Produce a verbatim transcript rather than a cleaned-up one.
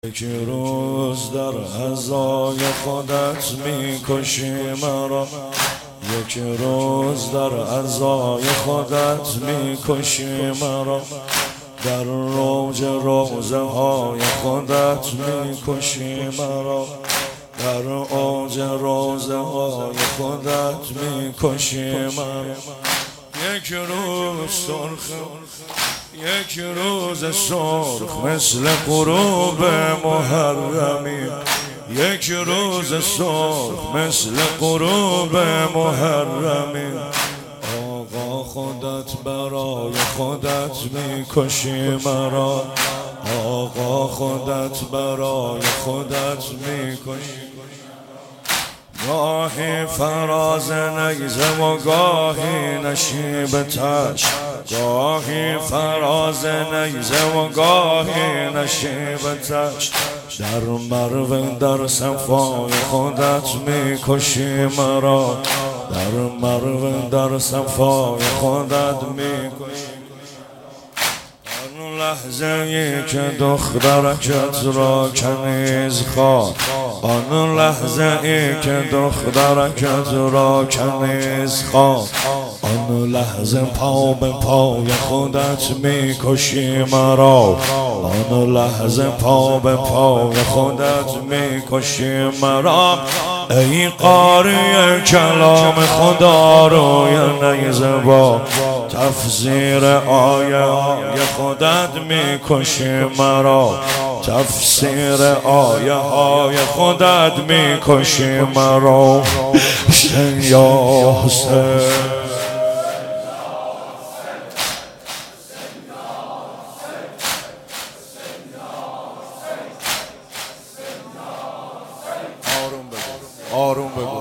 یک روز در عزای خودت میکشی مرا، یک روز در عزای خودت میکشی مرا، در روج روزه های خودت میکشی مرا، در اوج روزه های خودت میکشی مرا. یک روز سرخ، یک روز سرخ مثل غروب محرمی، یک روز سرخ مثل غروب محرمی. آقا خودت برای خودت میکشی مرا، آقا خودت برای خودت میکشی. گاهی فراز نیزه و گاهی نشیب تش، گاهی فراز نیزه و گاهی نشیب تش. در مرو در صفای خودت میکشی مرا، در مرو در صفای خودت میکشی. آن لحظه ای که دخترکت را کنیز خواست، آن لحظه ای که دخترکت را کنیز خواست، آن لحظه پا به پای خودت میکشی مرا، آن لحظه پا به پای خودت میکشی مرا. ای قاری کلام خدا روی نیزه با تفسیر آیه های خودت میکشی مرا، تفسیر آیه های خودت میکشی مرا. حسین یا حسین، آروم بگو، آروم بگو.